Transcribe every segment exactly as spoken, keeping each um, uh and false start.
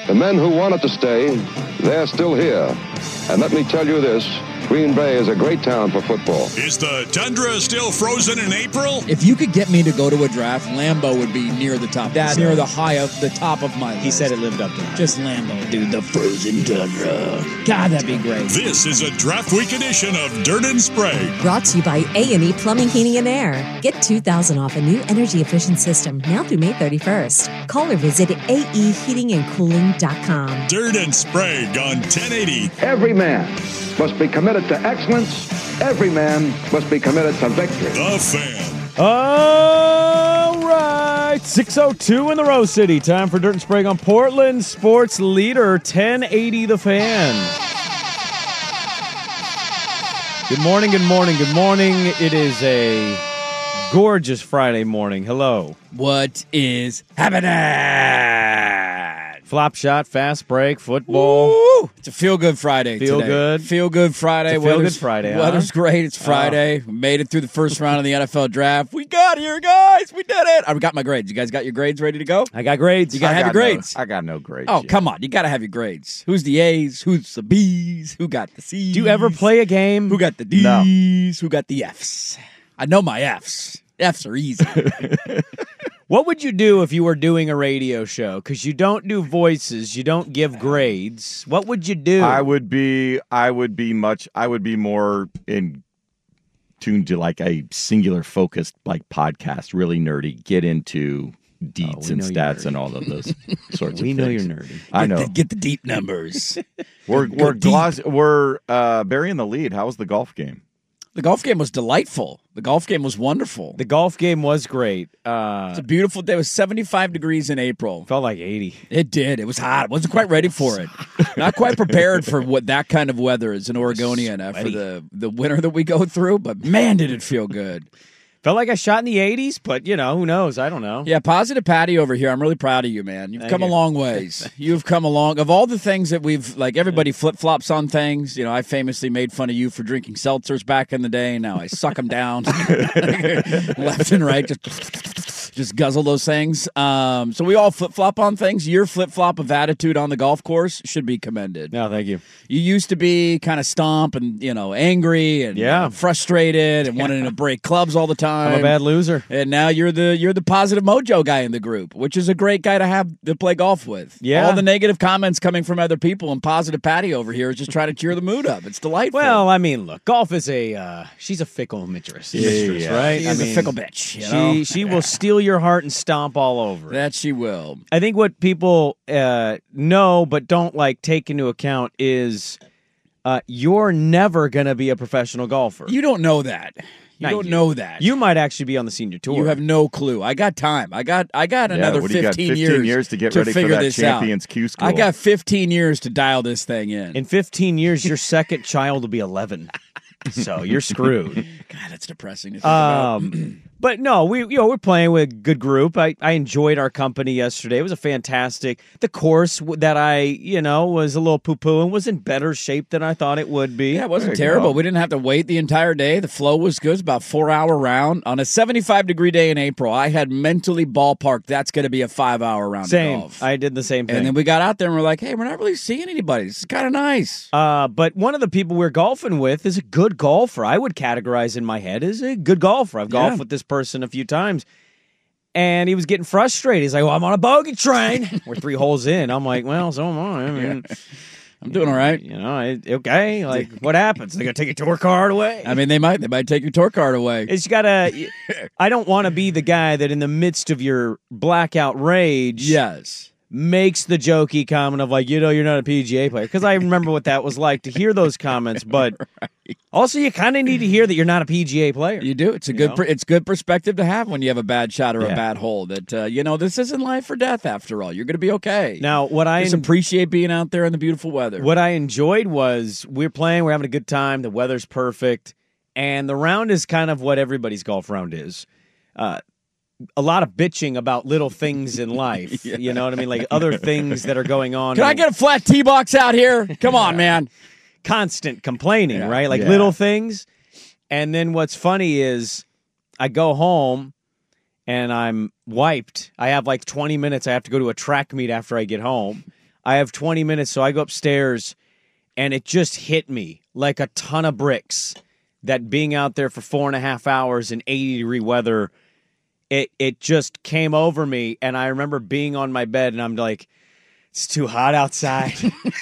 The men who wanted to stay, they're still here. And let me tell you this, Green Bay is a great town for football. Is the tundra still frozen in April? If you could get me to go to a draft, Lambeau would be near the top. That's near the high of the top of my list. He said it lived up to it. Just Lambeau, dude. The frozen tundra. God, that'd be great. This is a Draft Week edition of Dirt and Sprague. Brought to you by A and E Plumbing, Heating, and Air. Get two thousand dollars off a new energy-efficient system now through May thirty-first. Call or visit A E heating and cooling dot com. Dirt and Sprague on ten eighty. Every man must be committed to excellence. Every man must be committed to victory. The Fan. All right, six oh two in the Rose City. Time for Dirt and Sprague on Portland Sports Leader, ten eighty The Fan. Good morning, good morning, good morning. It is a gorgeous Friday morning. Hello. What is happening? Flop shot, fast break, football. Woo! It's a feel-good Friday Feel today. good. Feel-good Friday. It's a feel-good Weather's- Friday, huh? Weather's great. It's Friday. We made it through the first round of the N F L draft. We got here, guys. We did it. I got my grades. You guys got your grades ready to go? I got grades. You got to have your grades. No, I got no grades. Oh, yet. come on. You got to have your grades. Who's the A's? Who's the B's? Who got the C's? Do you ever play a game? Who got the D's? No. Who got the F's? I know my F's. F's are easy. What would you do if you were doing a radio show? Because you don't do voices, you don't give grades. What would you do? I would be. I would be much. I would be more in tuned to like a singular focused like podcast, really nerdy. Get into deets we and know you're stats nerdy. and all of those sorts we of know things. you're nerdy. I Get know. the, get the deep numbers. we're we're deep. gloss, we're uh, burying the lead. How was the golf game? The golf game was delightful. The golf game was wonderful. The golf game was great. Uh, It's a beautiful day. It was seventy-five degrees in April. felt like eighty. It did. It was hot. I wasn't quite ready for it. Not quite prepared for what that kind of weather is in Oregonian after Sweaty. the, the winter that we go through. But man, did it feel good. Felt like I shot in the eighties, but, you know, who knows? I don't know. Yeah, Positive Patty over here. I'm really proud of you, man. You've Thank come you. a long ways. You've come a long. Of all the things that we've, like, everybody flip-flops on things. You know, I famously made fun of you for drinking seltzers back in the day. Now I suck them down left and right. Just, just guzzle those things. Um, so we all flip-flop on things. Your flip-flop of attitude on the golf course should be commended. No, thank you. You used to be kind of stomp and, you know, angry and Yeah. uh, frustrated and wanting to break clubs all the time. I'm a bad loser. And now you're the you're the positive mojo guy in the group, which is a great guy to have to play golf with. Yeah. All the negative comments coming from other people and Positive Patty over here is just trying to cheer the mood up. It's delightful. Well, I mean, look, golf is a, uh, she's a fickle mistress, mistress yeah. right? she's I a mean, fickle bitch. You She, know? she will steal your heart and stomp all over it. That she will. I think what people uh, know but don't like take into account is uh, you're never going to be a professional golfer. You don't know that. You Not don't you. know that. You might actually be on the senior tour. You have no clue. I got time. I got I got Yeah, another what do you got, fifteen, fifteen years, years to get ready for figure that this Champions out. Q school? I got fifteen years to dial this thing in. In fifteen years, your second child will be eleven. So you're screwed. God, that's depressing to think about. Um, but no, we you know we're playing with a good group. I, I enjoyed our company yesterday. It was a fantastic. The course w- that I you know was a little poo poo and was in better shape than I thought it would be. Yeah, it wasn't There you terrible. go. We didn't have to wait the entire day. The flow was good. It was about a four-hour round. On a seventy-five degree day in April, I had mentally ballparked that's going to be a five-hour round Same. of golf. I did the same thing. and then we got out there and we're like, hey, we're not really seeing anybody. This is kind of nice. Uh, but one of the people we're golfing with is a good golfer. I would categorize in my head as a good golfer. I've golfed Yeah. with this person a few times. And he was getting frustrated. He's like, well, I'm on a bogey train. We're three holes in. I'm like, well, so am I. I mean, I'm doing all right. you know, I, okay. Like, what happens? They going to take your tour card away? I mean, they might. They might take your tour card away. It's gotta. I don't want to be the guy that, in the midst of your blackout rage, Yes. makes the jokey comment of like, you know, you're not a P G A player. Because I remember what that was like to hear those comments. But also, you kind of need to hear that you're not a P G A player. You do. It's a You good. know? Per, it's good perspective to have when you have a bad shot or Yeah. a bad hole. That uh, you know this isn't life or death after all. You're going to be okay. Now, what I just appreciate being out there in the beautiful weather. what I enjoyed was we're playing, we're having a good time, the weather's perfect, and the round is kind of what everybody's golf round is. Uh, a lot of bitching about little things in life. Yeah. You know what I mean? Like other things that are going on. Can I get a flat tee box out here? Come on, man. Constant complaining, Yeah. right? Like Yeah. little things. And then what's funny is I go home and I'm wiped. I have like twenty minutes. I have to go to a track meet after I get home. I have twenty minutes, so I go upstairs, and it just hit me like a ton of bricks that being out there for four and a half hours in eighty-degree weather, it it just came over me, and I remember being on my bed, and I'm like, it's too hot outside.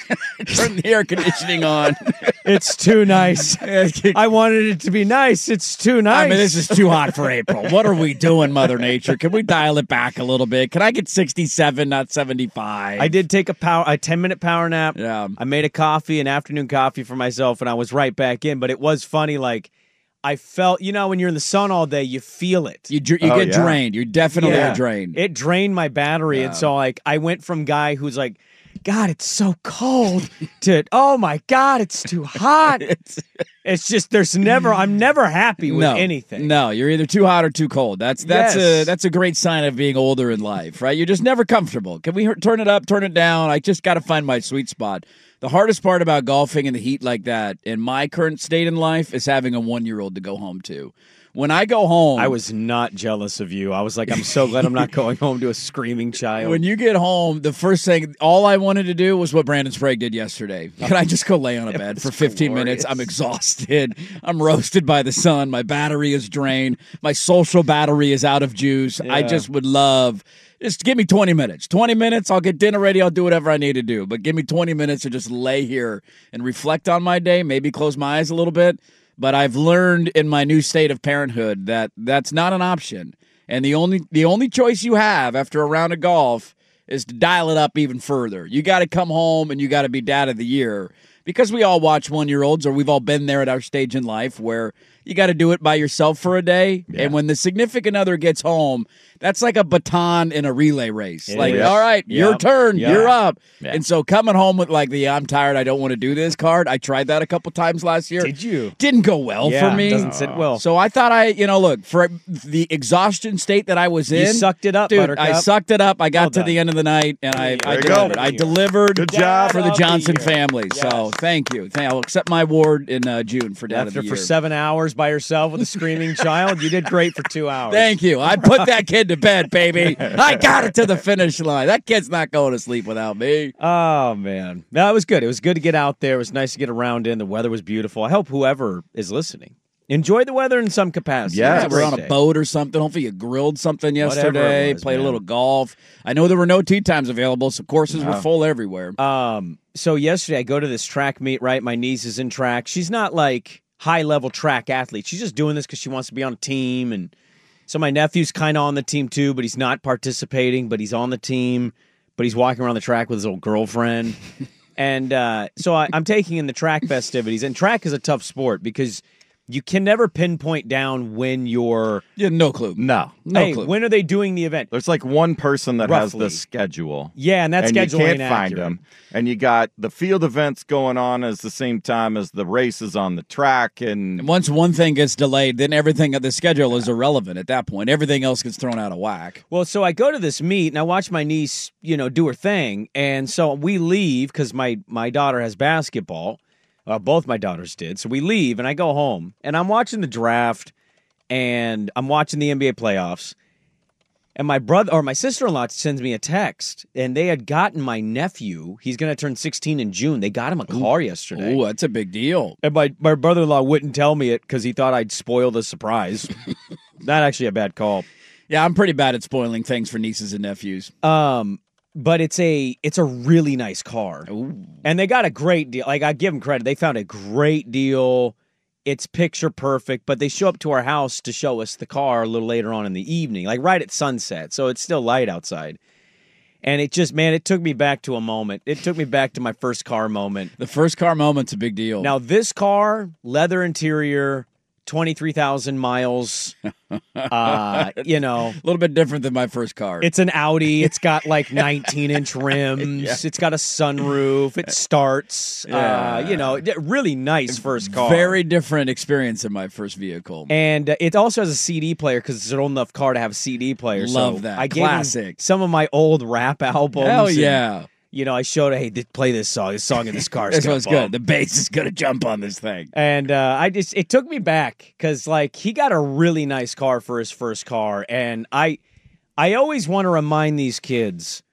Turn the air conditioning on. It's too nice. I wanted it to be nice. It's too nice. I mean, this is too hot for April. What are we doing, Mother Nature? Can we dial it back a little bit? Can I get sixty-seven, not seventy-five? I did take a power, a ten-minute power nap. Yeah. I made a coffee, an afternoon coffee for myself, and I was right back in. But it was funny, like, I felt, you know, when you're in the sun all day, you feel it. You, you Oh, get yeah. drained. You definitely Yeah. are drained. It drained my battery, Yeah. and so like I went from guy who's like, God, it's so cold, to oh my God, it's too hot. It's- It's just there's never I'm never happy with no, anything. No, you're either too hot or too cold. That's that's Yes. a that's a great sign of being older in life, right? You're just never comfortable. Can we h- turn it up, turn it down? I just got to find my sweet spot. The hardest part about golfing in the heat like that, in my current state in life, is having a one-year-old to go home to. When I go home, I was not jealous of you. I was like, I'm so glad I'm not going home to a screaming child. When you get home, the first thing, all I wanted to do was what Brandon Sprague did yesterday. Can I just go lay on a bed for fifteen minutes? I'm exhausted. I'm roasted by the sun. My battery is drained. My social battery is out of juice. I Yeah. just would love, just give me twenty minutes. twenty minutes, I'll get dinner ready. I'll do whatever I need to do. But give me twenty minutes to just lay here and reflect on my day, maybe close my eyes a little bit. But I've learned in my new state of parenthood that that's not an option. And the only the only choice you have after a round of golf is to dial it up even further. You got to come home and you got to be dad of the year. Because we all watch one-year-olds, or we've all been there at our stage in life where you got to do it by yourself for a day. Yeah. And when the significant other gets home, that's like a baton in a relay race. It like, is. all right, your Yep. turn, Yeah. you're up. Yeah. And so coming home with like the I'm tired, I don't want to do this card, I tried that a couple times last year. Did you? Didn't go well yeah, for me. Doesn't sit well. So I thought I, you know, look, for the exhaustion state that I was You in. sucked it up, dude, Buttercup. I sucked it up. I got Well to done. the end of the night, and I, I you go. delivered. I delivered Good job. for the Dad of Johnson the year. family. So Yes. thank you. Thank, I'll accept my award in uh, June for Dad of After the for Year. seven hours by yourself with a screaming child, you did great for two hours. Thank you. I put that kid to bed, baby. I got it to the finish line. That kid's not going to sleep without me. Oh man, no, it was good. It was good to get out there. It was nice to get around in. The weather was beautiful. I hope whoever is listening enjoyed the weather in some capacity. Yeah, It was Yeah, a we're great on a day. boat or something. Hopefully you grilled something Whatever it yesterday, was, played a man. little golf. I know there were no tee times available, so courses were full everywhere. Um, so yesterday I go to this track meet, right? My niece is in track. She's not like high level track athlete. She's just doing this because she wants to be on a team. And so my nephew's kind of on the team too, but he's not participating, but he's on the team, but he's walking around the track with his old girlfriend. and uh, so I, I'm taking in the track festivities, and track is a tough sport because you can never pinpoint down when you're, Yeah, no clue. No. No hey, clue. when are they doing the event? There's like one person that has Roughly. the schedule. Yeah, and that and schedule you can't ain't find accurate. them. And you got the field events going on at the same time as the races on the track. And And once one thing gets delayed, then everything of the schedule is irrelevant at that point. Everything else gets thrown out of whack. Well, so I go to this meet and I watch my niece, you know, do her thing, and so we leave because my my daughter has basketball. Uh, both my daughters did. So we leave and I go home and I'm watching the draft and I'm watching the N B A playoffs. And my brother or my sister-in-law sends me a text, and they had gotten my nephew. He's going to turn sixteen in June. They got him a car yesterday. Ooh, that's a big deal. And my, my brother-in-law wouldn't tell me it because he thought I'd spoil the surprise. Not actually a bad call. Yeah, I'm pretty bad at spoiling things for nieces and nephews. Um, but it's a it's a really nice car, and they got a great deal. Like I give them credit, they found a great deal. It's picture perfect, but they show up to our house to show us the car a little later on in the evening, like right at sunset. So it's still light outside, and it just man, it took me back to a moment. It took me back to my first car moment. The first car moment's a big deal. Now this car, leather interior, twenty-three thousand miles. Uh, you know. a little bit different than my first car. It's an Audi. It's got like nineteen inch rims. It's got a sunroof. It starts. Uh, you know, really nice first car. very different experience than my first vehicle. And uh, it also has a C D player because it's an old enough car to have a C D player. Love so that. I gave him Classic. some of my old rap albums. Hell and, yeah. you know, I showed, hey, th- play this song. This song in this car is This gonna one's bump. good. The bass is going to jump on this thing. And uh, I just it took me back because like he got a really nice car for his first car, and I I always want to remind these kids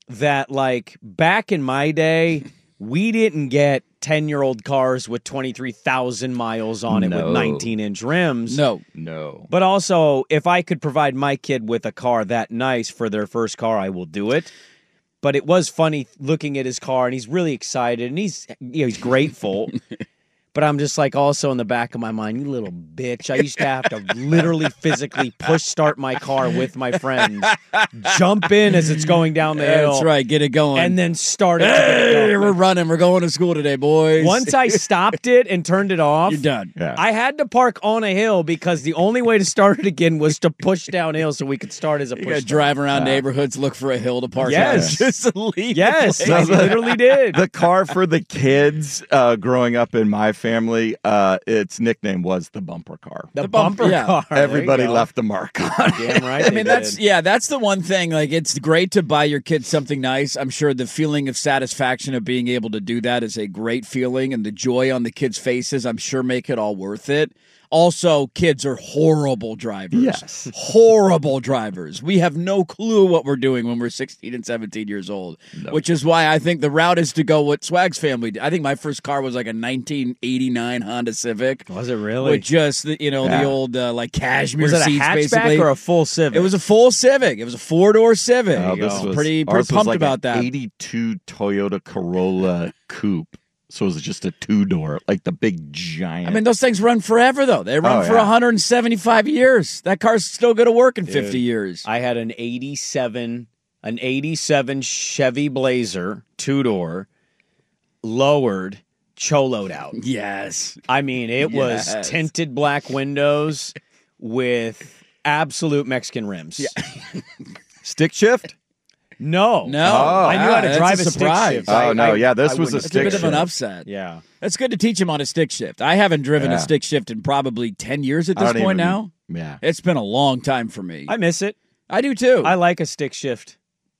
that, like, back in my day, we didn't get ten-year-old cars with twenty-three thousand miles on it No. with nineteen-inch rims. No. No. But also, if I could provide my kid with a car that nice for their first car, I will do it. But it was funny looking at his car, and he's really excited, and he's you know he's grateful. But I'm just like also in the back of my mind, you little bitch. I used to have to literally physically push start my car with my friends, jump in as it's going down the hill. That's right. Get it going. And then start it. to get it hey, going. we're running. We're going to school today, boys. Once I stopped it and turned it off, You're done. Yeah. I had to park on a hill because the only way to start it again was to push downhill so we could start as a You push. got to start. drive around neighborhoods, look for a hill to park Yes. on. Just to leave. Yes, the I place. literally did. The car for the kids uh, growing up in my family, uh, its nickname was the bumper car. The, The bump- bumper yeah. car. There you Everybody go. left a mark on it. Damn right. I they mean, that's did. yeah, that's the one thing. Like, it's great to buy your kids something nice. I'm sure the feeling of satisfaction of being able to do that is a great feeling, and the joy on the kids' faces, I'm sure, make it all worth it. Also, kids are horrible drivers. Yes. Horrible drivers. We have no clue what we're doing when we're sixteen and seventeen years old, which is why I think the route is to go what Swag's family did. I think my first car was like a nineteen eighty-nine Honda Civic. Was it really? With just, the, you know, Yeah. the old, uh, like, cashmere was it a seats, hatchback basically. or a full Civic? It was a full Civic. It was a four-door Civic. Oh, I this was was, pretty, ours pretty was pumped like about an that. eighty-two Toyota Corolla Coupe. So it was just a two-door, like the big giant. I mean, those things run forever, though. They run Oh, for yeah. one hundred seventy-five years. That car's still going to work in fifty Dude, years. I had an eighty-seven, an eighty-seven Chevy Blazer, two door, lowered, choloed out. Yes. I mean, it Yes. was tinted black windows with absolute Mexican rims. Yeah. stick shift? No, No. Oh, I knew how to that's drive a a, stick surprise. shift. Oh, I- no, I- yeah, this I was a wouldn't- It's a bit stick of an shift. upset. Yeah. That's good to teach him on a stick shift. I haven't driven Yeah. a stick shift in probably ten years at I this don't point even- now. Yeah. It's been a long time for me. I miss it. I do too. I like a stick shift.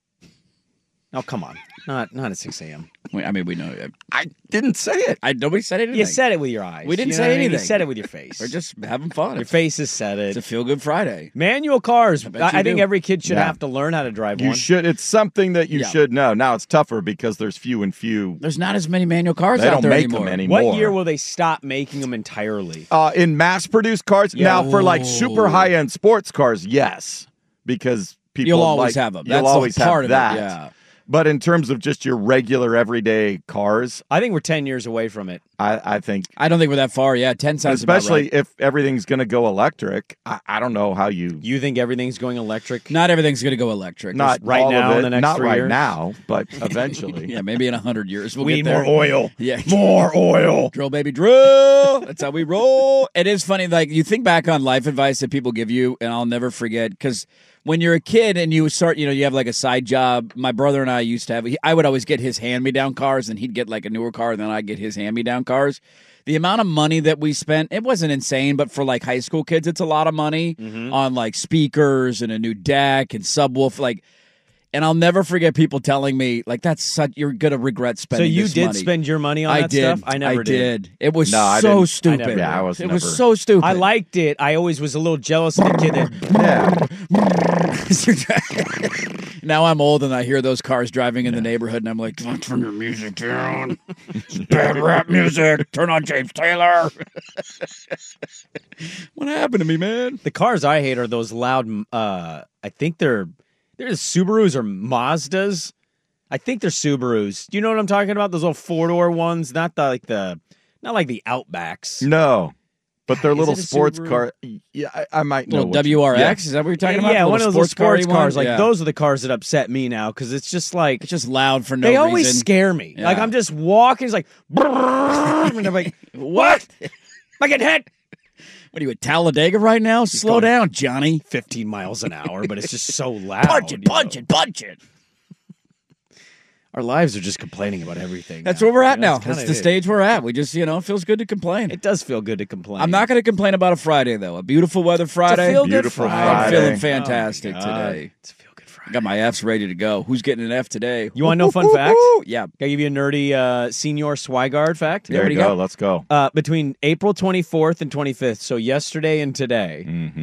Oh, come on. Not not at six a.m. Wait, I mean, we know. I didn't say it. I nobody said anything. You said it with your eyes. We didn't You know say what I mean? You anything. said it with your face. We're just having fun. Your face has said It's a it. feel good Friday. Manual cars. I, bet you I think do. every kid should Yeah. have to learn how to drive You one. should. It's something that you Yeah. should know. Now it's tougher because there's few and few. There's not as many manual cars They out don't there make anymore. them anymore. What year will they stop making them entirely? Uh, in mass-produced cars, now for like super Ooh. high-end sports cars, yes, because people You'll always like- have them. You'll That's always a part have of that. it. Yeah. But in terms of just your regular everyday cars, I think we're ten years away from it. I, I think, I don't think we're that far. Yeah, ten sounds about especially right. if everything's going to go electric, I, I don't know how you. You think everything's going electric? Not everything's going to go electric. Not right all now of in it, the next not three right years? now, but eventually. Yeah, maybe in a hundred years we'll we get need there. more oil. Yeah, More oil. drill, baby, drill. That's how we roll. It is funny. Like, you think back on life advice that people give you, and I'll never forget, because when you're a kid and you start, you know, you have like a side job. My brother and I used to have. I would always get his hand-me-down cars, and he'd get like a newer car, and then I'd get his hand-me-down cars. The amount of money that we spent, it wasn't insane, but for like high school kids, it's a lot of money on like speakers and a new deck and subwoofer. Like, and I'll never forget people telling me, like, that's such, you're gonna regret So spending. you this did money. spend your money on I that did. stuff? I never did. It was No, I so didn't. I stupid. never Yeah, I was It never. was so stupid. I liked it. I always was a little jealous of the kid that Yeah. Now I'm old and I hear those cars driving in the neighborhood, and I'm like, "Don't turn your music down. It's bad rap music. Turn on James Taylor." What happened to me, man? the cars I hate are those loud. Uh, I think they're they're Subarus or Mazdas. I think they're Subarus. Do you know what I'm talking about? Those little four door ones, not the like the not like the Outbacks. No, but they're Is little it a sports Subaru? car. Yeah, I, I might know. Little what you- W R X? yeah. Is that what you're talking yeah, about? yeah, The one of little those sports car-y cars. one? Like Yeah. those are the cars that upset me now because it's just like It's just loud for no they reason. always scare me. Yeah. Like I'm just walking, it's like, and I'm like, what? Am I getting hit? What are you at Talladega right now? Slow going- down, Johnny. fifteen miles an hour, but it's just so loud. Punch it, you punch know? it, punch it. Our lives are just complaining about everything. That's now. where we're at You know, now. it's kinda That's the it. stage we're at. We just, you know, it feels good to complain. It does feel good to complain. I'm not going to complain about a Friday, though. A beautiful weather Friday. feel good Beautiful Friday. I'm feeling Friday. fantastic Oh, my God. today. It's a feel good I Friday. got my F's ready to go. Who's getting an F today? You want to know fun fact? Yeah. Can I give you a nerdy uh, Senior Swigard fact? There what you do you go. got? Let's go. Uh, between April twenty-fourth and twenty-fifth, so yesterday and today, Mm-hmm.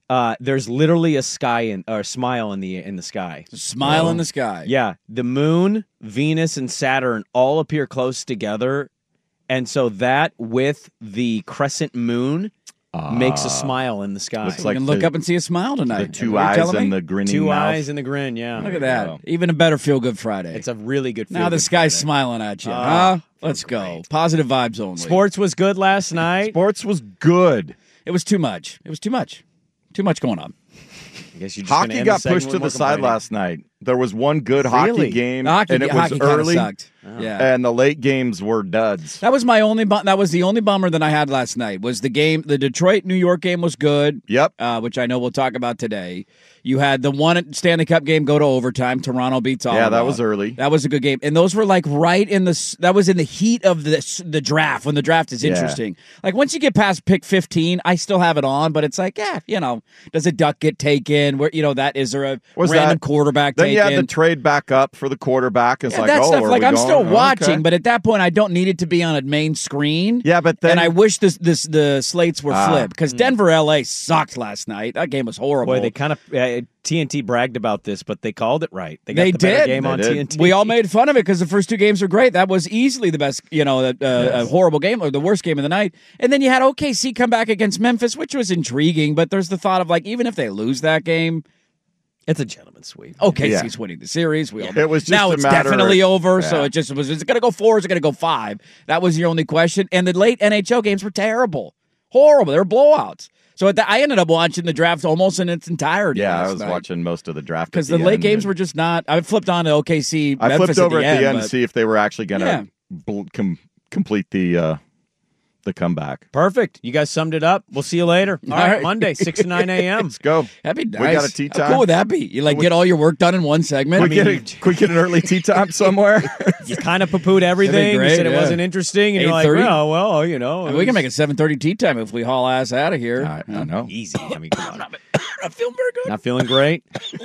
Uh, there's literally a sky in or a smile in the in the sky. Smile Oh. in the sky. Yeah, the moon, Venus, and Saturn all appear close together, and so that with the crescent moon makes a smile in the sky. Looks You like can look the- up and see a smile tonight. The two You're eyes telling and me? the grinning Two mouth. eyes and the grin. Yeah, Look at that. Wow. Even a better feel good Friday. It's a really good. now the feel-good sky's Friday. smiling at you. Ah, huh? Let's go. Positive vibes only. Sports was good last night. Sports was good. It was too much. It was too much. Too much going on. I guess you just gonna Hockey end got the segment pushed to with the more side complaining. last night. There was one good Really? hockey game, Hockey, and it was hockey kinda early. sucked. Yeah. And the late games were duds. That was my only. Bu- that was the only bummer that I had last night. Was the game? The Detroit New York game was good. Yep. Uh, which I know we'll talk about today. You had the one Stanley Cup game go to overtime. Toronto beats Ottawa. Yeah, that was early. That was a good game, and those were like right in the. s- That was in the heat of the the draft when the draft is Yeah. interesting. Like once you get past pick fifteen, I still have it on, but it's like, yeah, you know, does a duck get taken? Where you know that is there a Was random that- quarterback Then taken? you had to trade back up for the quarterback. It's Yeah, like, that oh, stuff. are Like we I'm going? still Okay. watching, but at that point, I don't need it to be on a main screen. Yeah, but then and I wish this this the slates were Ah. flipped because Denver L A sucked last night. That game was horrible. Boy, they kind of uh, T N T bragged about this, but they called it right. They got They the better did. game They on did. T N T. we all made fun of it because the first two games were great. That was easily the best, you know, uh, a horrible game or the worst game of the night. And then you had O K C come back against Memphis, which was intriguing. But there's the thought of like, even if they lose that game, It's a gentleman's sweep. O K C's Yeah. winning the series. We all It was just now a it's matter- definitely over. So Yeah. it just was. Is it going to go four? Or is it going to go five? That was your only question. And the late N H L games were terrible, horrible. They were blowouts. So at the, I ended up watching the draft almost in its entirety. yeah, I last was night. watching most of the draft because at the late end, games and were just not. I flipped on to O K C. I Memphis flipped over at the at end, the end but- to see if they were actually going to Yeah. bl- com- complete the uh, the comeback. Perfect. You guys summed it up. We'll see you later. All right, right. Monday, six to nine a.m. Let's go. That'd be We nice. got a tea How time? cool would that be? You like get all your work done in one segment. Can we, get a, can we get an early tea time somewhere? You kind of poo-pooed everything. great, you said it yeah. wasn't interesting, and you're like, eight thirty? well, well, you know. I mean, we can make a seven thirty tea time if we haul ass out of here. I, I know. easy. I mean, come on. I feel very good. Not feeling great?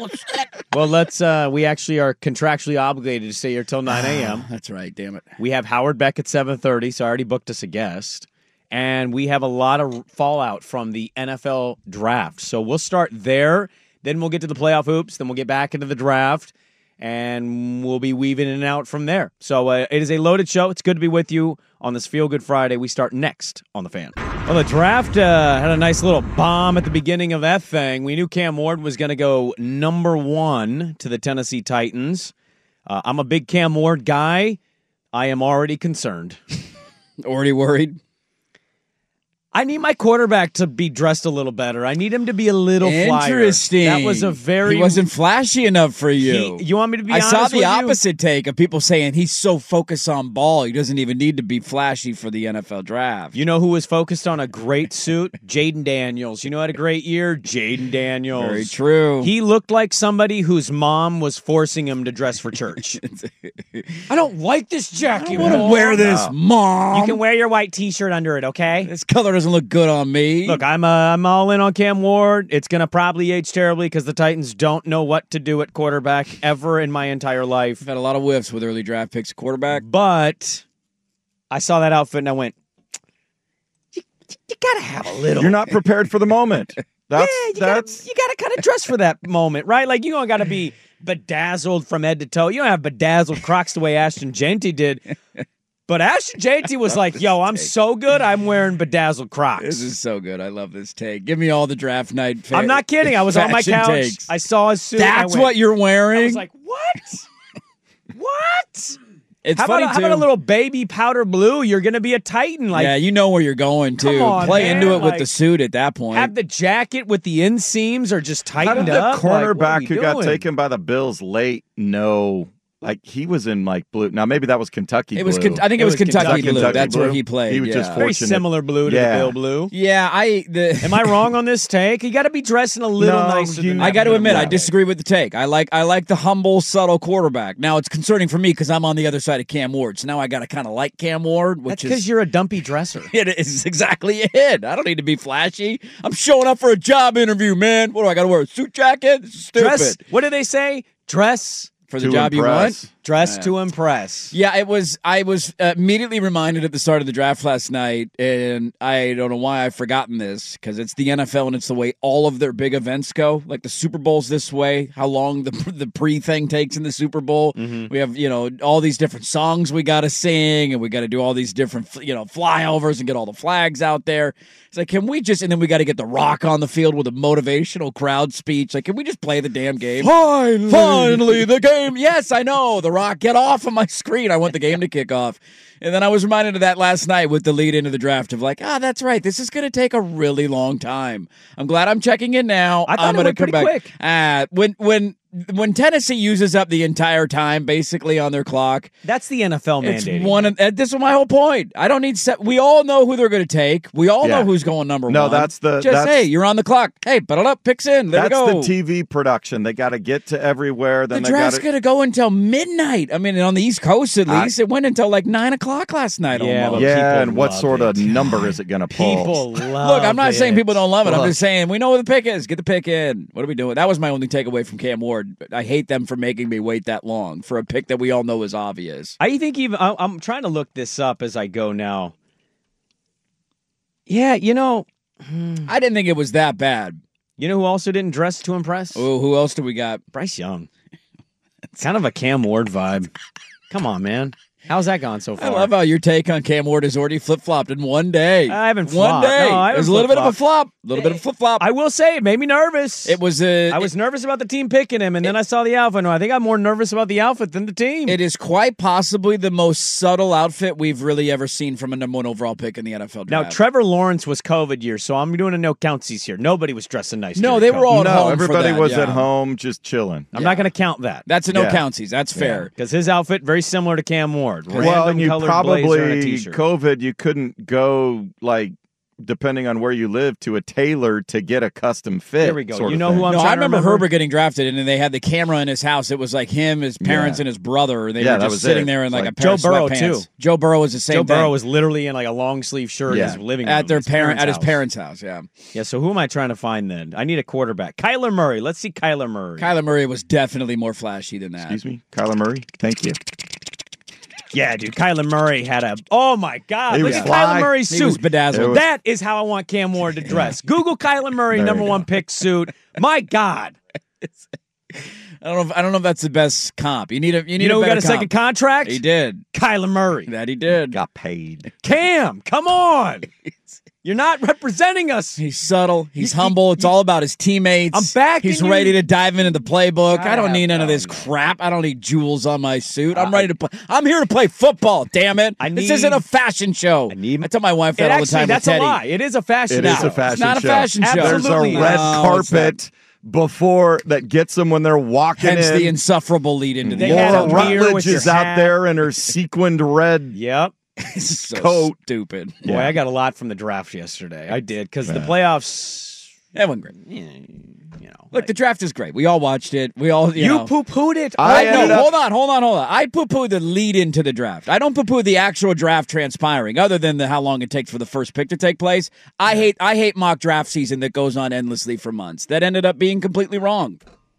Well, let's, uh, we actually are contractually obligated to stay here till nine a.m. That's right. Damn it. We have Howard Beck at seven thirty, so I already booked us a guest. And we have a lot of fallout from the N F L draft. So we'll start there. Then we'll get to the playoff hoops. Then we'll get back into the draft. And we'll be weaving in and out from there. So uh, it is a loaded show. It's good to be with you on this Feel Good Friday. We start next on The Fan. Well, the draft uh, had a nice little bomb at the beginning of that thing. We knew Cam Ward was going to go number one to the Tennessee Titans. Uh, I'm a big Cam Ward guy. I am already concerned. Already worried. I need my quarterback to be dressed a little better. I need him to be a little flyer. Interesting. That was a very. He wasn't flashy enough for you. He- you want me to be I honest saw the with you? opposite take of people saying he's so focused on ball, he doesn't even need to be flashy for the N F L draft. You know who was focused on a great suit? Jaden Daniels. You know who had a great year? Jaden Daniels. Very true. He looked like somebody whose mom was forcing him to dress for church. I don't like this jacket. I want to Mom. wear this, mom. You can wear your white T-shirt under it, okay? This color doesn't look good on me. Look, I'm uh, I'm all in on Cam Ward. It's going to probably age terribly because the Titans don't know what to do at quarterback ever in my entire life. I've had a lot of whiffs with early draft picks, quarterback. But I saw that outfit and I went, you, you got to have a little. You're not prepared for the moment. That's yeah, you that's gotta, you gotta kind of dress for that moment, right? Like you don't gotta be bedazzled from head to toe. You don't have bedazzled Crocs the way Ashton Jeanty did. But Ashton Jeanty was like, "Yo, I'm so good. I'm wearing bedazzled Crocs." This is so good. I love this take. Give me all the draft night. Fa- I'm not kidding. I was on my fashion couch. takes. I saw his suit. and I That's went- what you're wearing. I was like, "What? What?" it's How funny about, too. how about a little baby powder blue? You're gonna be a Titan. Like, yeah, you know where you're going Come too. on, Play man. into it with Like, the suit at that point. have the jacket with the inseams are just how tightened did the up. Like, what are cornerback we who got doing? taken by the Bills late know? Like he was in like blue. Now maybe that was Kentucky. it was. blue. Ken- I think it, It was was Kentucky, Kentucky blue. Kentucky That's blue. where he played. He was yeah. just Very fortunate. similar blue to Yeah. the Bill blue. Yeah, I. The, Am I wrong on this take? You got to be dressing a little No, nicer you- than I that got to blue admit, I jacket. disagree with the take. I like I like the humble, subtle quarterback. Now it's concerning for me because I'm on the other side of Cam Ward. So now I got to kind of like Cam Ward, which That's because is you're a dumpy dresser. it is exactly it. I don't need to be flashy. I'm showing up for a job interview, man. What do I got to wear? A suit jacket? This is stupid. Dress. What do they say? Dress. For the To job you want. impress. Dress to impress. Yeah, it was. I was uh, immediately reminded at the start of the draft last night, and I don't know why I've forgotten this, because it's the N F L and it's the way all of their big events go. Like the Super Bowl's this way, how long the the pre thing takes in the Super Bowl. Mm-hmm. We have, you know, all these different songs we got to sing, and we got to do all these different, you know, flyovers and get all the flags out there. It's like, can we just, and then we got to get The Rock on the field with a motivational crowd speech. Like, can we just play the damn game? Finally. Finally, the game. Yes, I know. The Rock, get off of my screen. I want the game to kick off. And then I was reminded of that last night with the lead into the draft of like, ah, that's right. This is going to take a really long time. I'm glad I'm checking in now. I thought I'm it gonna went come pretty back. quick. Uh, when, when, when Tennessee uses up the entire time basically on their clock, That's the N F L it's mandating. one. Of, uh, this is my whole point. I don't need. Se- we all know who they're going to take. We all Yeah. know who's going number No, one. that's the- Just that's- hey, you're on the clock. Hey, put it up, picks in. There That's we go. the T V production. They got to get to everywhere. Then The they got draft's to. going to go until midnight. I mean, on the East Coast at I- least, it went until like nine o'clock last night. Yeah, almost. but Yeah, people and what love sort of it. number is it going to pull? People love Look, I'm not saying it. people don't love it. I'm Look. just saying we know where the pick is. Get the pick in. What are we doing? That was my only takeaway from Cam Ward. I hate them for making me wait that long for a pick that we all know is obvious. I think even I- I'm trying to look this up as I go now. Yeah, you know, I didn't think it was that bad. you know who also didn't dress to impress? Oh, who else do we got? Bryce Young. Kind of a Cam Ward vibe. Come on, man. How's that gone so far? I love how your take on Cam Ward has already flip flopped in one day. I haven't one flopped. day. No, I it was a haven't little bit of a flip-flopped. flop, a little bit of flip flop. I will say it made me nervous. It was a. I was nervous about the team picking him, and then I saw the outfit. No, I think I'm more nervous about the outfit than the team. It is quite possibly the most subtle outfit we've really ever seen from a number one overall pick in the N F L now, draft. Trevor Lawrence was COVID year, so I'm doing a no countsies here. Nobody was dressing nice. No, during they were COVID. all at No, home for everybody that, was yeah. at home just chilling. I'm not going to count that. That's a no Yeah. countsies. That's fair. Because his outfit very similar to Cam Ward. Well, Random and you colored blazer and a probably t-shirt. COVID. You couldn't go like depending on where you live to a tailor to get a custom fit. There we go. sort You of know thing. who I'm No, trying I to remember remember? Herbert getting drafted, and then they had the camera in his house. It was like him, his parents, Yeah. and his brother. And they Yeah, were that just was sitting it. there in It's like, like a pair Joe of Burrow, sweatpants. too. Joe Burrow was the same Joe thing. Burrow was literally in like a long sleeve shirt Yeah. in his living room. at their his parent at his house. parents' house. Yeah, Yeah, so who am I trying to find then? I need a quarterback. Kyler Murray. Let's see Kyler Murray. Kyler Murray was definitely more flashy than that. Excuse me, Kyler Murray. Thank you. Yeah, dude. Kyler Murray had a. Oh my God! He Look was at fly. Kyler Murray's He suit. was bedazzled. It was- That is how I want Cam Ward to dress. Google Kyler Murray There number you go. one pick suit. My God! I don't know. If, I don't know if that's the best comp. You need a. You need You know a who got better a second comp. contract? He did. Kyler Murray. That he did. Got paid. Cam, come on! You're not representing us. He's subtle. He's humble. It's all about his teammates. I'm backing He's you. ready to dive into the playbook. I don't I need none of don't this know. crap. I don't need jewels on my suit. I'm ready to play. I'm here to play football. Damn it! I this need- isn't a fashion show. I need- I tell my wife that It all the actually, time. that's with a Teddy. lie. It is a fashion It is show. a fashion It's not a show. fashion show. There's a Absolutely red not. No, it's carpet before that gets them when they're walking Hence in. the insufferable lead into the They had Laura a mirror Rutledge with your is out hat. there in her sequined red. Yep. so coat. stupid. Boy, Yeah. I got a lot from the draft yesterday. I did because the playoffs. That went great. You know, Look, like- the draft is great. We all watched it. We all you, you know. poo pooed it. I I no, ended up- hold on, hold on, hold on. I poo-poo the lead into the draft. I don't poo-poo the actual draft transpiring, other than the how long it takes for the first pick to take place. I hate I hate mock draft season that goes on endlessly for months. That ended up being completely wrong.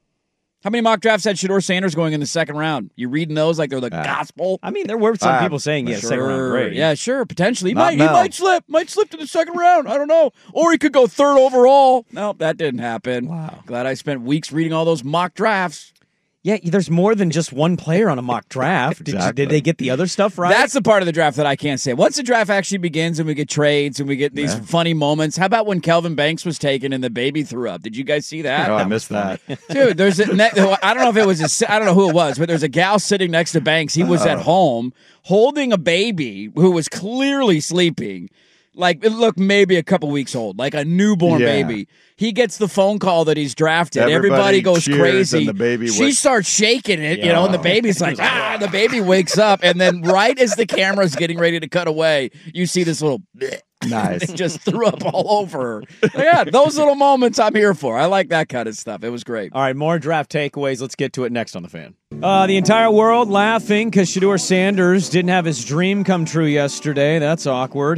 How many mock drafts had Shador Sanders going in the second round? You reading those like they're the gospel? I mean, there were some Uh, people saying, yeah, second round Sure. great. Yeah, sure. Potentially. He Not might, he Mel. might slip. Might slip to the second round. I don't know. Or he could go third overall. Nope, that didn't happen. Wow. Glad I spent weeks reading all those mock drafts. Yeah, there's more than just one player on a mock draft. Did, you, Exactly. did they get the other stuff right? That's the part of the draft that I can't say. Once the draft actually begins and we get trades and we get these funny moments. How about when Kelvin Banks was taken and the baby threw up? Did you guys see that? Oh, I missed that. Dude, there's a ne- I don't know if it was a, I don't know who it was, but there's a gal sitting next to Banks. He was at home holding a baby who was clearly sleeping. Like, it looked maybe a couple weeks old, like a newborn Yeah. baby. He gets the phone call that he's drafted. Everybody Everybody goes cheers, crazy. and the baby she wakes- starts shaking it, you know, and the baby's like, ah, the baby wakes up. And then right as the camera's getting ready to cut away, you see this little bleh. Nice. It just threw up all over her. Yeah, those little moments I'm here for. I like that kind of stuff. It was great. All right, more draft takeaways. Let's get to it next on The Fan. Uh, the entire world laughing because Shador Sanders didn't have his dream come true yesterday. That's awkward.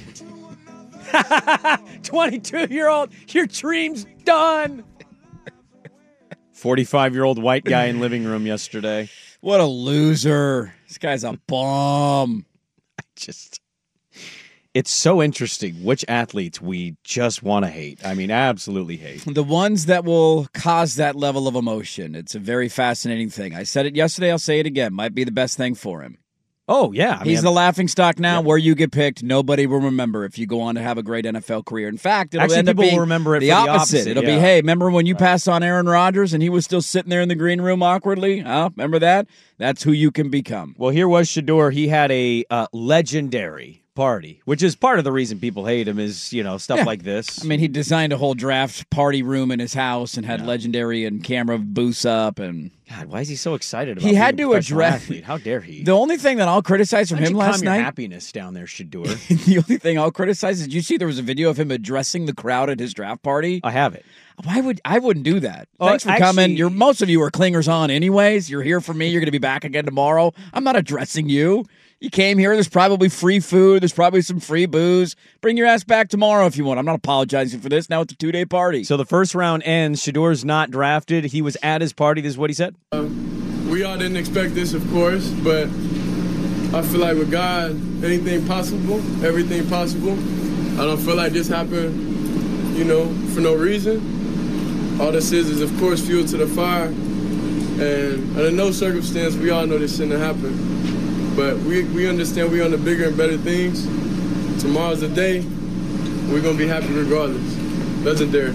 twenty-two-year-old, your dream's done. forty-five-year-old white guy in living room yesterday. What a loser. This guy's a bum. Just, it's so interesting which athletes we just want to hate. I mean, absolutely hate. The ones that will cause that level of emotion. It's a very fascinating thing. I said it yesterday. I'll say it again. Might be the best thing for him. Oh, yeah. I He's mean, the laughing stock now. Yeah. Where you get picked, nobody will remember if you go on to have a great N F L career. In fact, it'll Actually, end up people will being remember it the, for the opposite. opposite, It'll be, yeah. hey, remember when you passed on Aaron Rodgers and he was still sitting there in the green room awkwardly? Huh? Remember that? That's who you can become. Well, here was Shador. He had a uh, legendary party, which is part of the reason people hate him is, you know, stuff Yeah. like this. I mean, he designed a whole draft party room in his house and had Yeah. legendary and camera booths up. And God, why is he so excited about he had being to a professional address athlete? How dare he? The only thing that I'll criticize from Why don't him you last calm your night. happiness down there, Shador. The only thing I'll criticize is, did you see there was a video of him addressing the crowd at his draft party? I have it. Why would I wouldn't do that? Oh, Thanks for actually- coming. You're most of you are clingers on anyways. You're here for me. You're going to be back again tomorrow. I'm not addressing you. You came here. There's probably free food. There's probably some free booze. Bring your ass back tomorrow if you want. I'm not apologizing for this. Now it's a two day party. So the first round ends. Shador's not drafted. He was at his party. This is what he said. We all didn't expect this, of course, but I feel like with God, anything possible, everything possible. I don't feel like this happened, you know, for no reason. All this is is, of course, fuel to the fire. And under no circumstance, we all know this shouldn't have happened. But we, we understand we're on the bigger and better things. Tomorrow's the day. We're going to be happy regardless. Legendary.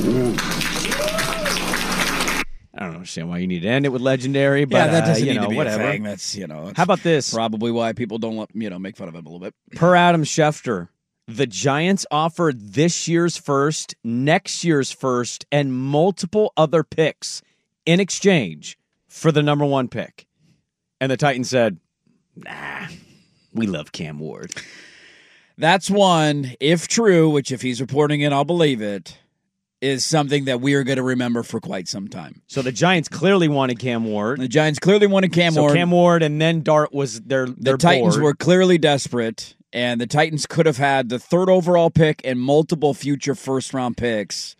I don't understand why you need to end it with legendary, but yeah, that doesn't uh, you need know, to be whatever. a thing. That's you know. How about this? Probably why people don't let, you know make fun of him a little bit. Per Adam Schefter, the Giants offered this year's first, next year's first, and multiple other picks in exchange for the number one pick. And the Titans said, nah, we love Cam Ward. That's one, if true, which if he's reporting it, I'll believe it, is something that we are going to remember for quite some time. So the Giants clearly wanted Cam Ward. The Giants clearly wanted Cam so Ward. Cam Ward and then Dart was their, their the Titans board. were clearly desperate, and the Titans could have had the third overall pick and multiple future first-round picks.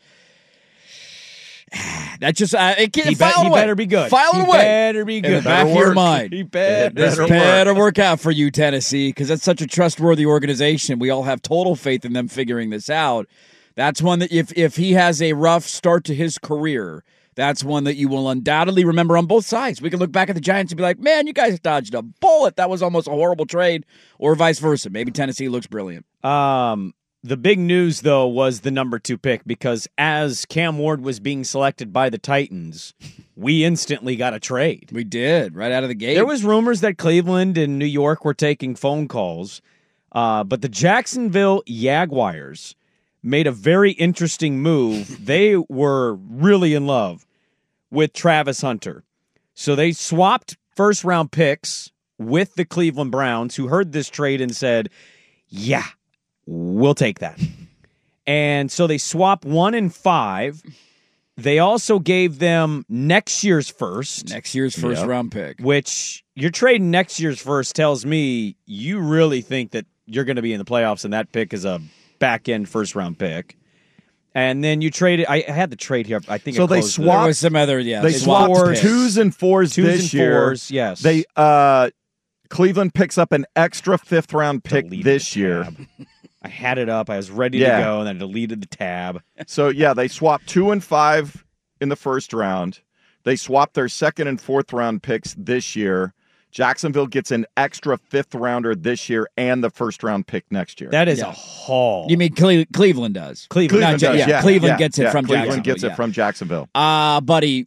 That just uh, it can He, be- file he away. better be good. File he it away. better be In good. the back of your mind. He better, This better better work out for you, Tennessee, because that's such a trustworthy organization. We all have total faith in them figuring this out. That's one that if if he has a rough start to his career, that's one that you will undoubtedly remember on both sides. We can look back at the Giants and be like, man, you guys dodged a bullet. That was almost a horrible trade, or vice versa. Maybe Tennessee looks brilliant. Um, the big news, though, was the number two pick because as Cam Ward was being selected by the Titans, we instantly got a trade. We did, right out of the gate. There was rumors that Cleveland and New York were taking phone calls, uh, but the Jacksonville Jaguars made a very interesting move. They were really in love with Travis Hunter. So they swapped first-round picks with the Cleveland Browns, who heard this trade and said, yeah, we'll take that. And so they swap one and five. They also gave them next year's first. Next year's first Yep. round pick. Which you're trading next year's first tells me you really think that you're going to be in the playoffs and that pick is a back-end first-round pick. And then you traded – I had the trade here. I think So it they closed There swapped- was some other, yeah. They swapped swapped picks. twos and fours twos this and year. fours, yes. They uh, Cleveland picks up an extra fifth round pick Deleted this the year. tab. I had it up. I was ready Yeah. to go, and then I deleted the tab. So yeah, they swapped two and five in the first round. They swapped their second and fourth round picks this year. Jacksonville gets an extra fifth rounder this year and the first round pick next year. That is Yeah. a haul. You mean Cle- Cleveland does? Cleveland, Not Cleveland Ja- does, yeah, yeah, Cleveland yeah, gets it yeah, from Cleveland Jacksonville. gets it yeah. from Jacksonville. Uh, buddy,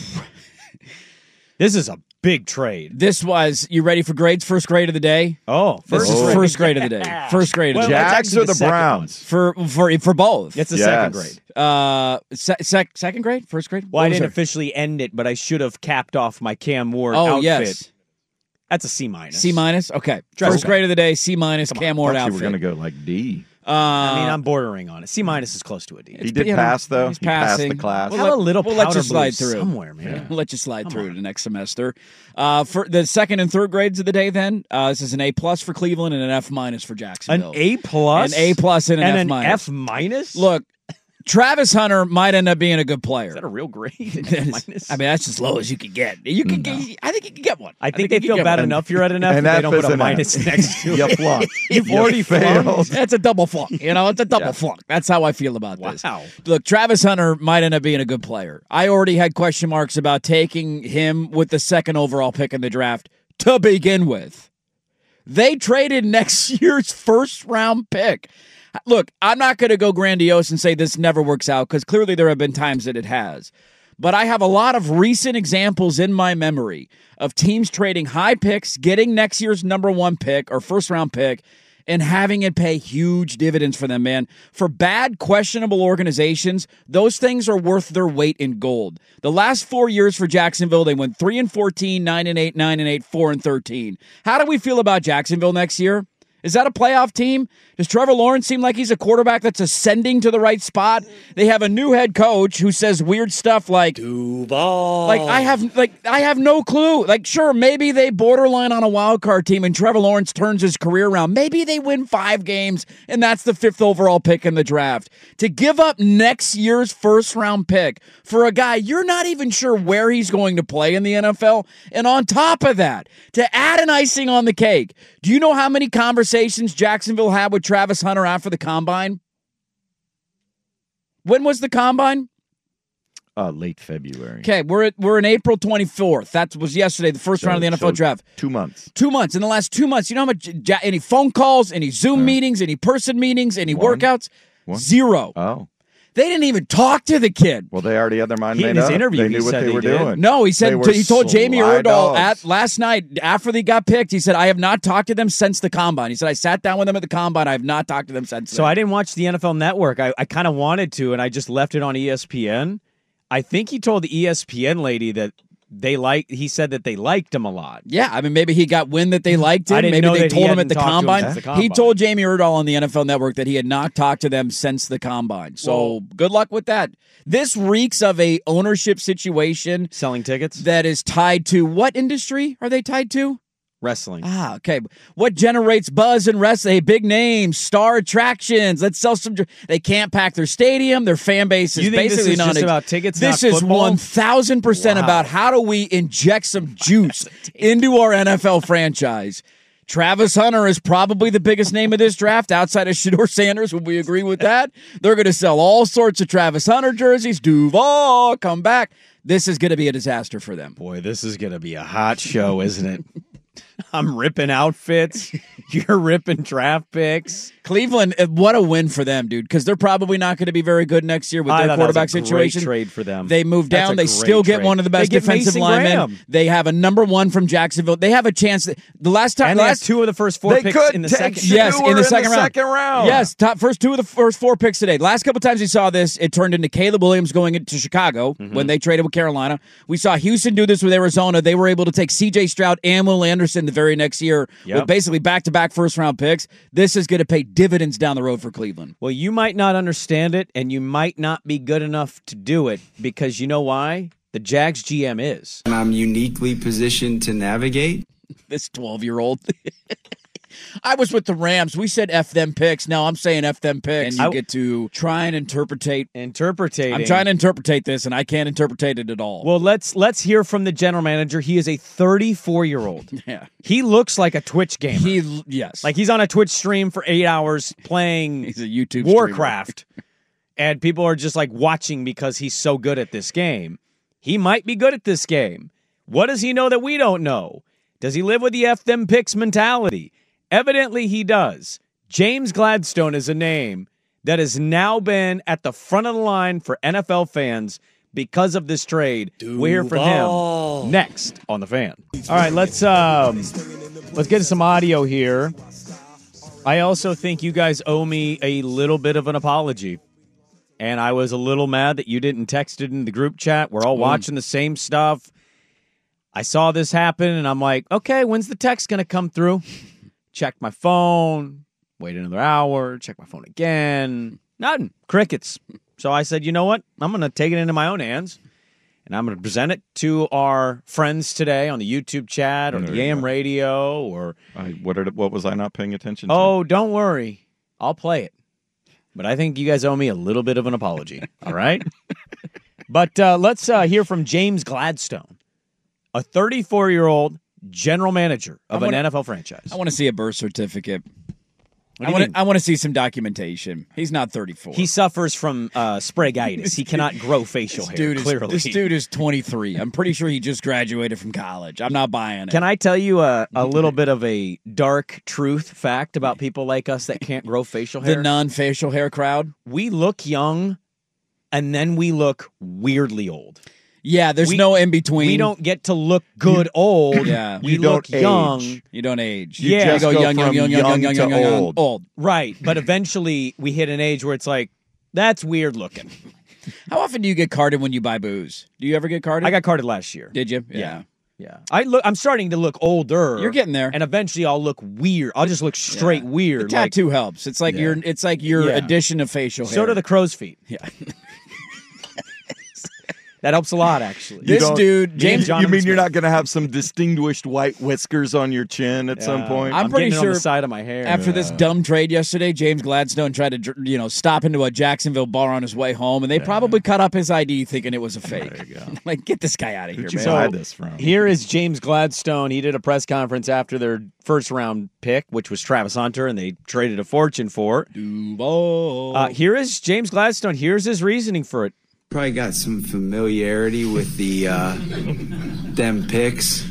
This is a big trade. this was, you ready for grades? First grade of the day? Oh, This first is grade. first grade of the day. First grade of Well, the day. that's Jags actually or the the second Browns? For, for, for both. It's the Yes. second grade. Uh, se- sec- second grade? First grade? Well, What I was didn't it? officially end it, but I should have capped off my Cam Ward Oh, outfit. yes. That's a C minus. C minus? Okay. Dress First okay. grade of the day, C minus, Cam Ward Thought you outfit. were going to go like D. Uh, I mean, I'm bordering on it. C minus is close to a D. He did you know, pass though. he's He passed the passing. class. We'll Have let- a little we'll let you powder slide blue through. somewhere, man. We'll let you slide Come through on. to next semester. Uh, for the second and third grades of the day, then uh, this is an A plus for Cleveland and an F minus for An Jacksonville. A plus, An A plus and an and F an minus. F minus. Look, Travis Hunter might end up being a good player. Is that a real grade? Minus? I mean, that's as low as you could get. You can No. get. I think you can get one. I think, I think they you feel can get bad one. enough you're at an F An that they F don't put is a an minus F. next to You it. flunked. You've You already failed. flunked. That's a double flunk. You know, it's a double Yeah. flunk. That's how I feel about this. Wow. Look, Travis Hunter might end up being a good player. I already had question marks about taking him with the second overall pick in the draft to begin with. They traded next year's first round pick. Look, I'm not going to go grandiose and say this never works out because clearly there have been times that it has. But I have a lot of recent examples in my memory of teams trading high picks, getting next year's number one pick or first round pick, and having it pay huge dividends for them, man. For bad, questionable organizations, those things are worth their weight in gold. The last four years for Jacksonville, they went three and fourteen, nine and eight, nine and eight, four and thirteen. How do we feel about Jacksonville next year? Is that a playoff team? Does Trevor Lawrence seem like he's a quarterback that's ascending to the right spot? They have a new head coach who says weird stuff like Duval. Like I have like I have no clue. Like sure, maybe they borderline on a wild card team and Trevor Lawrence turns his career around. Maybe they win five games and that's the fifth overall pick in the draft. To give up next year's first round pick for a guy you're not even sure where he's going to play in the N F L, and on top of that, to add an icing on the cake, do you know how many conversations Jacksonville had with Travis Hunter after the combine? When was the combine? Uh, late February. Okay, we're at, we're in April twenty-fourth. That was yesterday, the first So- round of the N F L so draft. Two months. Two months. In the last two months, you know how much? Ja- any phone calls, any Zoom meetings, any person meetings, any One. workouts? One. Zero. Oh. They didn't even talk to the kid. Well, they already had their mind He- in made his up. interview, they he knew what said they they were did. doing. No, he They said were he told Jamie sly Erdahl dogs. at last night after they got picked. He said, "I have not talked to them since the combine." He said, "I sat down with them at the combine. I have not talked to them since." So then." I didn't watch the N F L Network. I, I kind of wanted to, and I just left it on E S P N. I think he told the E S P N lady that they like. He said that they liked him a lot. Yeah, I mean, maybe he got wind that they liked him. I didn't Maybe know they that he told him hadn't at the talked to him combine. since the He combine. told Jamie Erdahl on the N F L Network that he had not talked to them since the combine. So Well- good luck with that. This reeks of a ownership situation Selling tickets, that is tied to what industry are they tied to? wrestling. Ah, okay. What generates buzz and wrestling? Hey, big names, star attractions. Let's sell some. dr- They can't pack their stadium. Their fan base is You think this basically is non. just about tickets, This not is football? one thousand percent Wow. about how do we inject some juice into our N F L franchise. Travis Hunter is probably the biggest name of this draft outside of Shedeur Sanders. Would we agree with that? They're going to sell all sorts of Travis Hunter jerseys. Duval, come back. This is going to be a disaster for them. Boy, this is going to be a hot show, isn't it? I'm ripping outfits. You're ripping draft picks. Cleveland, uh, what a win for them, dude, because they're probably not going to be very good next year with I their thought that was quarterback a great situation. trade for them. They move That's down. a They great still get trade. one of the best They get defensive Mason linemen. Graham. They have a number one from Jacksonville. They have a chance. That, the last time, And they have last two of the first four They picks could in the take second. Shedeur Yes, in the second round. second round. Yes, top first two of the first four picks today. Last couple times we saw this, it turned into Caleb Williams going into Chicago Mm-hmm. when they traded with Carolina. We saw Houston do this with Arizona. They were able to take C J Stroud and Will Anderson the very next year Yep. with basically back-to-back first-round picks. This is going to pay dividends down the road for Cleveland. Well, you might not understand it, and you might not be good enough to do it because you know why? The Jags G M is. I'm uniquely positioned to navigate. This twelve-year-old. I was with the Rams. We said F them picks. Now I'm saying F them picks. And you I- get to try and interpretate. Interpretating. I'm trying to interpretate this, and I can't interpretate it at all. Well, let's let's hear from the general manager. He is a thirty-four-year-old. yeah. He looks like a Twitch gamer. He, yes. like he's on a Twitch stream for eight hours playing He's a YouTube Warcraft, and people are just like watching because he's so good at this game. He might be good at this game. What does he know that we don't know? Does he live with the F them picks mentality? Evidently, he does. James Gladstone is a name that has now been at the front of the line for N F L fans because of this trade. We'll hear from him next on The Fan. All right, let's um, let's get some audio here. I also think you guys owe me a little bit of an apology. And I was a little mad that you didn't text it in the group chat. We're all watching the same stuff. I saw this happen, and I'm like, okay, when's the text going to come through? Checked my phone, wait another hour, check my phone again. Nothing. Crickets. So I said, you know what? I'm going to take it into my own hands, and I'm going to present it to our friends today on the YouTube chat or There the you A M go. radio. Or I, what, are, what was I not paying attention to? Oh, don't worry. I'll play it. but I think you guys owe me a little bit of an apology. All right? But uh, let's uh, hear from James Gladstone, a thirty-four-year-old general manager of wanna, an N F L franchise. I want to see a birth certificate. What do I you want mean? to I want to see some documentation. He's not thirty-four. He suffers from uh, spraguitis. He cannot grow facial this hair, dude is, clearly. This dude is twenty-three. I'm pretty sure he just graduated from college. I'm not buying it. Can I tell you a, a little bit of a dark truth fact about people like us that can't grow facial hair? The non-facial hair crowd? We look young, and then we look weirdly old. Yeah, there's We- no in-between. We don't get to look good old. Yeah. We You look don't young. age. You don't age. You You just go go young, young, from young, young, young, young young, to young, young, old. old. Right, but eventually we hit an age where it's like, that's weird looking. How often do you get carded when you buy booze? Do you ever get carded? I got carded last year. Did you? Yeah. Yeah. I look I'm starting to look older. You're getting there. And eventually I'll look weird. I'll just look straight The weird. like- tattoo helps. It's like Yeah. your it's like your Yeah. addition of facial hair. so do the crow's feet. Yeah. That helps a lot, actually. This don't- dude, Me and James. John- You mean Smith. you're not going to have some distinguished white whiskers on your chin at some Yeah. point? I'm I'm pretty getting it on sure the side of my hair. After this dumb trade yesterday, James Gladstone tried to, dr- you know, stop into a Jacksonville bar on his way home, and they probably cut up his I D thinking it was a fake. There you go. Like, get this guy out of here, Who'd you man. buy So, this from? Here is James Gladstone. He did a press conference after their first round pick, which was Travis Hunter, and they traded a fortune for. Duval. Uh, here is James Gladstone. Here's his reasoning for it. Probably got some familiarity with the uh, them picks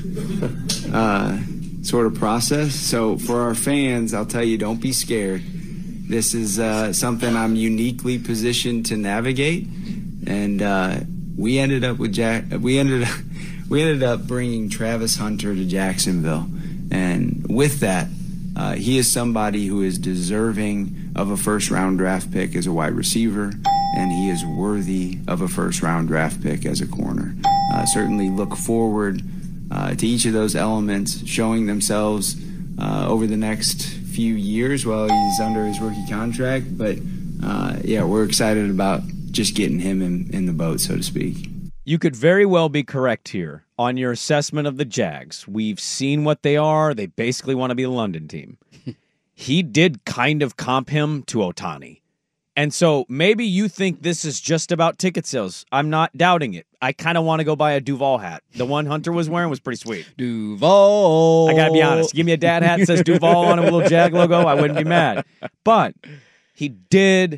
uh, sort of process. So for our fans, I'll tell you, don't be scared. This is uh, something I'm uniquely positioned to navigate, and uh, we ended up with Jack. We ended up we ended up bringing Travis Hunter to Jacksonville, and with that, uh, he is somebody who is deserving of a first round draft pick as a wide receiver. And he is worthy of a first-round draft pick as a corner. Uh, certainly look forward uh, to each of those elements showing themselves uh, over the next few years while he's under his rookie contract. But, uh, yeah, we're excited about just getting him in, in the boat, so to speak. You could very well be correct here on your assessment of the Jags. We've seen what they are. They basically want to be a London team. He did kind of comp him to Ohtani. And so maybe you think this is just about ticket sales. I'm not doubting it. I kind of want to go buy a Duval hat. The one Hunter was wearing was pretty sweet. Duval. I got to be honest. Give me a dad hat that says Duval on a little Jag logo. I wouldn't be mad. But he did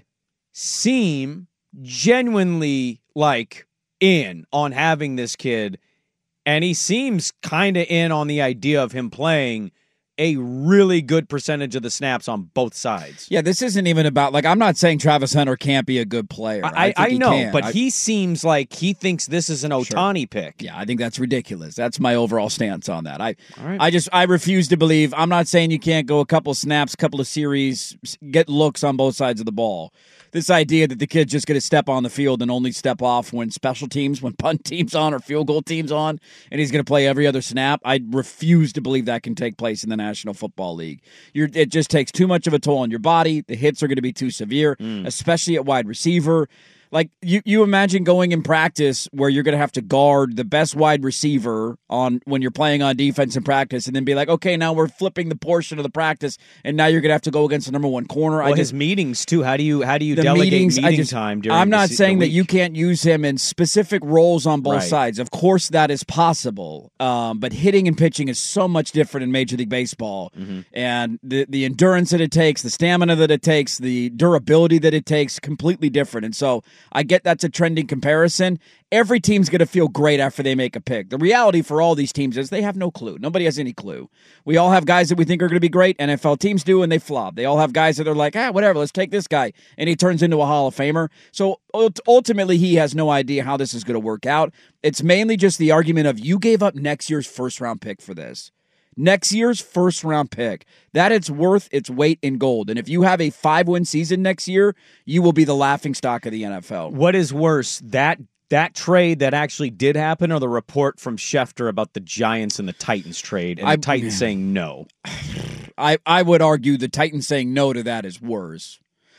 seem genuinely like in on having this kid. And he seems kind of in on the idea of him playing a really good percentage of the snaps on both sides. Yeah, this isn't even about, like, I'm not saying Travis Hunter can't be a good player. I, I, think I he know, can. but I- he seems like he thinks this is an Ohtani pick. Yeah, I think that's ridiculous. That's my overall stance on that. I All right. I just I refuse to believe. I'm not saying you can't go a couple snaps, couple of series, s- get looks on both sides of the ball. This idea that the kid's just going to step on the field and only step off when special teams, when punt teams on or field goal teams on, and he's going to play every other snap, I refuse to believe that can take place in the National Football League. You're, it just takes too much of a toll on your body. The hits are going to be too severe, especially at wide receiver. Like, you, you imagine going in practice where you're going to have to guard the best wide receiver on when you're playing on defense in practice and then be like, okay, now we're flipping the portion of the practice, and now you're going to have to go against the number one corner. Well, I his just, meetings, too. How do you how do you the delegate meetings, meeting I just, time during I'm the not se- saying the that you week? can't use him in specific roles on both Right. sides. Of course, that is possible. Um, but hitting and pitching is so much different in Major League Baseball. Mm-hmm. And the, the endurance that it takes, the stamina that it takes, the durability that it takes, completely different. And so I get that's a trending comparison. Every team's going to feel great after they make a pick. The reality for all these teams is they have no clue. Nobody has any clue. We all have guys that we think are going to be great. N F L teams do, and they flop. They all have guys that are like, ah, whatever, let's take this guy. And he turns into a Hall of Famer. So ult- ultimately, he has no idea how this is going to work out. It's mainly just the argument of you gave up next year's first-round pick for this. Next year's first-round pick. That it's worth its weight in gold. And if you have a five-win season next year, you will be the laughingstock of the N F L. What is worse, that that trade that actually did happen, or the report from Schefter about the Giants and the Titans trade, and I- the Titans saying no? I, I would argue the Titans saying no to that is worse.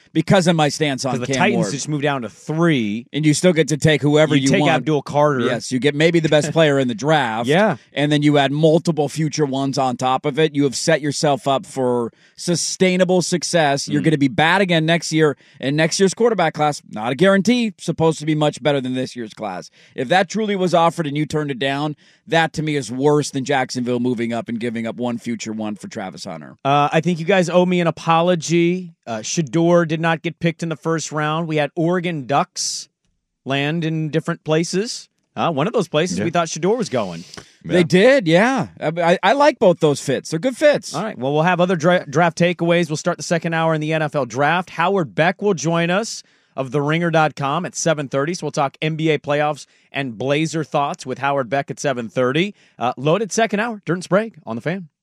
because of my stance on Because the Cam Titans Ward. just moved down to three. And you still get to take whoever You you, take want. Abdul Carter. Yes, you get maybe the best player in the draft. Yeah. And then you add multiple future ones on top of it. You have set yourself up for sustainable success. You're Mm. going to be bad again next year. And next year's quarterback class, not a guarantee, supposed to be much better than this year's class. If that truly was offered and you turned it down, that to me is worse than Jacksonville moving up and giving up one future one for Travis Hunter. Uh, I think you guys owe me an apology. Uh, Shador did not get picked in the first round. We had Oregon Ducks land in different places. Uh, one of those places Yeah. we thought Shador was going. They did, yeah. I, I, I like both those fits. They're good fits. All right. Well, we'll have other dra- draft takeaways. We'll start the second hour in the N F L draft. Howard Beck will join us of the ringer dot com at seven thirty. So we'll talk N B A playoffs and Blazer thoughts with Howard Beck at seven thirty. Uh, loaded second hour. Dirt and Sprague on the Fan.